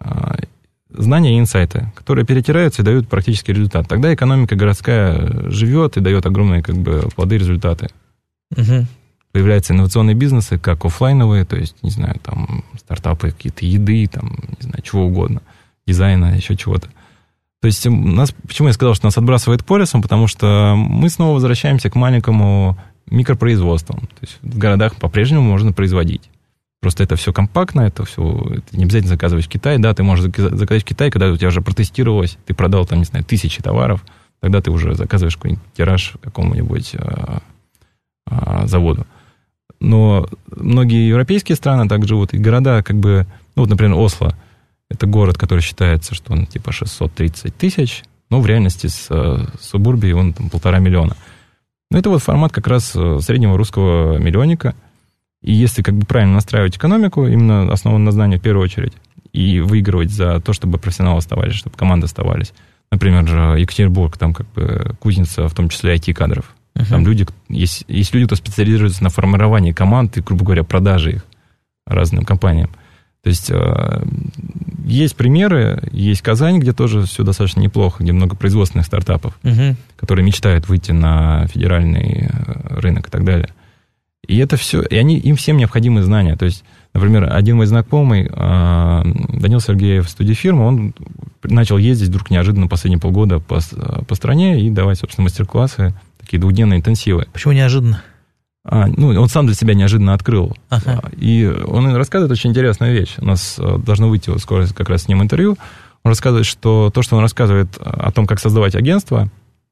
знания и инсайты, которые перетираются и дают практический результат. Тогда экономика городская живет и дает огромные как бы, плоды, результаты. Угу. Появляются инновационные бизнесы, как офлайновые, то есть, не знаю, там, стартапы какие-то еды, там, не знаю, чего угодно, дизайна, еще чего-то. То есть, нас, почему я сказал, что нас отбрасывает по лесам, потому что мы снова возвращаемся к маленькому микропроизводству. То есть, в городах по-прежнему можно производить. Просто это все компактно, это все, это не обязательно заказывать в Китае. Да, ты можешь заказать в Китае, когда у тебя уже протестировалось, ты продал там, не знаю, тысячи товаров, тогда ты уже заказываешь какой-нибудь тираж какому-нибудь а, а, заводу. Но многие европейские страны так живут, и города, как бы, ну вот, например, Осло, это город, который считается, что он типа шестьсот тридцать тысяч, но в реальности с субурбией он там полтора миллиона. Ну, это вот формат как раз среднего русского миллионника. И если как бы правильно настраивать экономику, именно основанную на знании в первую очередь, и выигрывать за то, чтобы профессионалы оставались, чтобы команды оставались. Например, Екатеринбург, там как бы кузница, в том числе ай ти-кадров. Uh-huh. Там люди, есть, есть люди, кто специализируется на формировании команд и, грубо говоря, продаже их разным компаниям. То есть есть примеры, есть Казань, где тоже все достаточно неплохо, где много производственных стартапов, uh-huh. которые мечтают выйти на федеральный рынок и так далее. И это все, и они, им всем необходимы знания. То есть, например, один мой знакомый, Данил Сергеев, в студии фирмы, он начал ездить вдруг неожиданно последние полгода по, по стране и давать, собственно, мастер-классы, такие двухдневные интенсивы. Почему неожиданно? А, ну, он сам для себя неожиданно открыл. Ага. И он рассказывает очень интересную вещь. У нас должно выйти вот скоро как раз с ним интервью. Он рассказывает, что то, что он рассказывает о том, как создавать агентство,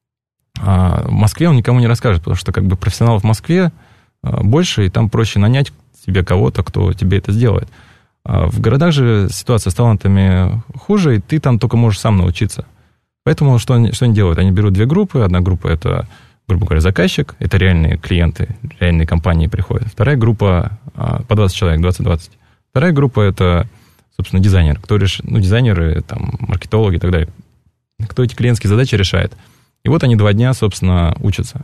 в Москве он никому не расскажет, потому что как бы профессионалов в Москве больше, и там проще нанять себе кого-то, кто тебе это сделает. А в городах же ситуация с талантами хуже, и ты там только можешь сам научиться. Поэтому что они, что они делают? Они берут две группы. Одна группа – это, грубо говоря, заказчик, это реальные клиенты, реальные компании приходят. Вторая группа по двадцать человек, двадцать-двадцать. Вторая группа – это, собственно, дизайнер. Кто реш... Ну, дизайнеры, там, маркетологи и так далее. Кто эти клиентские задачи решает. И вот они два дня, собственно, учатся.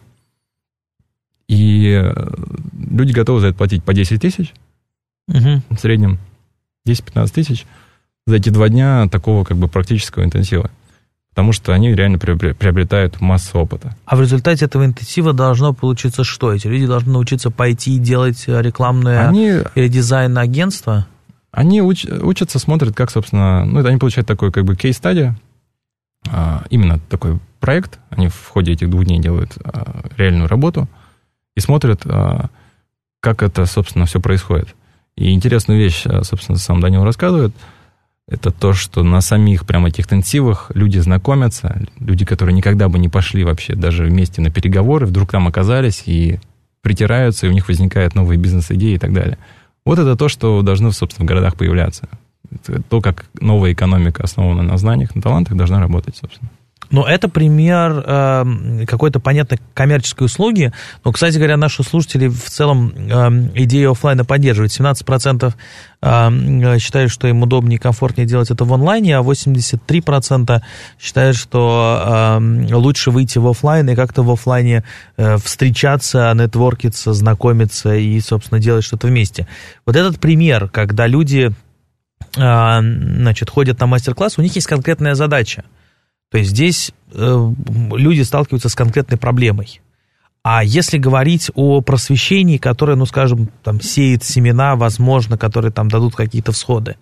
И люди готовы за это платить по десять тысяч, uh-huh. в среднем десять-пятнадцать тысяч за эти два дня такого как бы практического интенсива. Потому что они реально приобретают массу опыта. А в результате этого интенсива должно получиться что? Эти люди должны научиться пойти и делать рекламное они, или дизайнное агентство? Они уч, учатся, смотрят, как, собственно... Ну, это они получают такой как бы кейс-стадию, именно такой проект. Они в ходе этих двух дней делают реальную работу и смотрят, как это, собственно, все происходит. И интересную вещь, собственно, сам Данил рассказывает, это то, что на самих прямо этих интенсивах люди знакомятся, люди, которые никогда бы не пошли вообще даже вместе на переговоры, вдруг там оказались и притираются, и у них возникают новые бизнес-идеи и так далее. Вот это то, что должно, собственно, в городах появляться. Это то, как новая экономика, основанная на знаниях, на талантах, должна работать, собственно. Но это пример э, какой-то понятной коммерческой услуги. Но, кстати говоря, наши слушатели в целом э, идею офлайна поддерживают. семнадцать процентов э, считают, что им удобнее и комфортнее делать это в онлайне, а восемьдесят три процента считают, что э, лучше выйти в офлайн и как-то в офлайне э, встречаться, нетворкиться, знакомиться и, собственно, делать что-то вместе. Вот этот пример, когда люди э, значит, ходят на мастер-класс, у них есть конкретная задача. То есть здесь э, люди сталкиваются с конкретной проблемой. А если говорить о просвещении, которое, ну, скажем, там, сеет семена, возможно, которые там дадут какие-то всходы,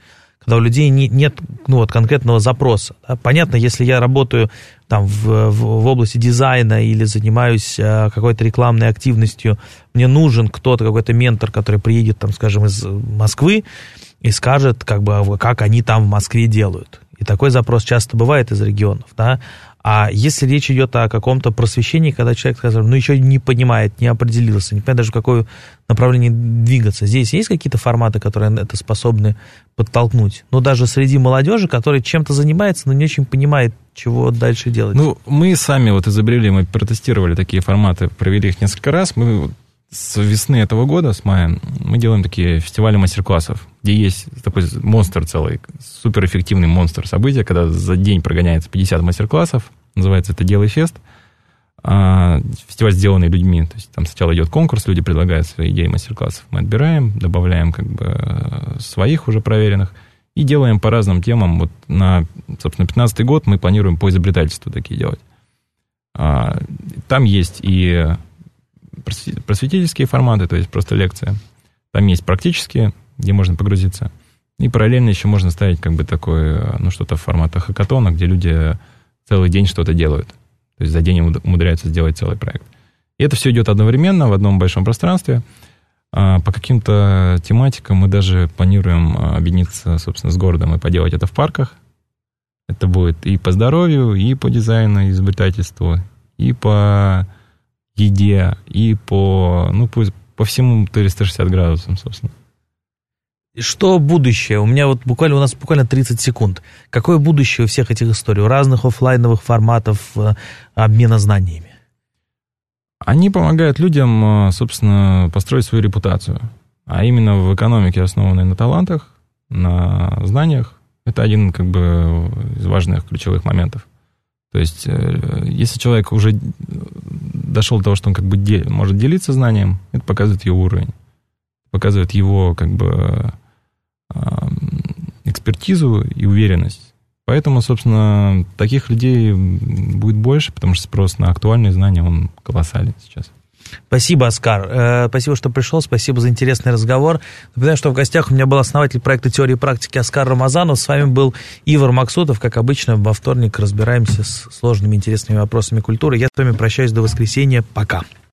когда у людей не, нет ну, вот, конкретного запроса. Да? Понятно, если я работаю там, в, в, в области дизайна или занимаюсь а, какой-то рекламной активностью, мне нужен кто-то, какой-то ментор, который приедет, там, скажем, из Москвы и скажет, как бы, как они там в Москве делают. И такой запрос часто бывает из регионов, да. А если речь идет о каком-то просвещении, когда человек, скажем, ну, еще не понимает, не определился, не понимает даже, в какое направление двигаться, здесь есть какие-то форматы, которые это способны подтолкнуть? Ну, даже среди молодежи, которая чем-то занимается, но не очень понимает, чего дальше делать. Ну, мы сами вот изобрели, мы протестировали такие форматы, провели их несколько раз. Мы с весны этого года, с мая, мы делаем такие фестивали мастер-классов, где есть такой монстр целый, суперэффективный монстр события, когда за день прогоняется пятьдесят мастер-классов, называется это «Делай фест». Фестиваль, сделанный людьми, то есть там сначала идет конкурс, люди предлагают свои идеи мастер-классов, мы отбираем, добавляем как бы своих уже проверенных и делаем по разным темам. Вот на, собственно, пятнадцатый год мы планируем по изобретательству такие делать. Там есть и просветительские форматы, то есть просто лекция. Там есть практические, где можно погрузиться. И параллельно еще можно ставить как бы такое, ну, что-то в формате хакатона, где люди целый день что-то делают. То есть за день умудряются сделать целый проект. И это все идет одновременно в одном большом пространстве. По каким-то тематикам мы даже планируем объединиться, собственно, с городом и поделать это в парках. Это будет и по здоровью, и по дизайну, и изобретательству, и по еде, и по, ну, по, по всему триста шестьдесят градусам, собственно. Что будущее? У меня вот буквально, у нас буквально тридцать секунд. Какое будущее у всех этих историй, у разных офлайновых форматов обмена знаниями? Они помогают людям, собственно, построить свою репутацию. А именно в экономике, основанной на талантах, на знаниях, это один как бы из важных ключевых моментов. То есть, если человек уже дошел до того, что он как бы де- может делиться знанием, это показывает его уровень, показывает его как бы экспертизу и уверенность. Поэтому, собственно, таких людей будет больше, потому что спрос на актуальные знания, он колоссален сейчас. Спасибо, Оскар. Спасибо, что пришел. Спасибо за интересный разговор. Напоминаю, что в гостях у меня был основатель проекта «Теория и практики» Оскар Рамазанов. С вами был Ивар Максутов. Как обычно, во вторник разбираемся с сложными интересными вопросами культуры. Я с вами прощаюсь до воскресенья. Пока.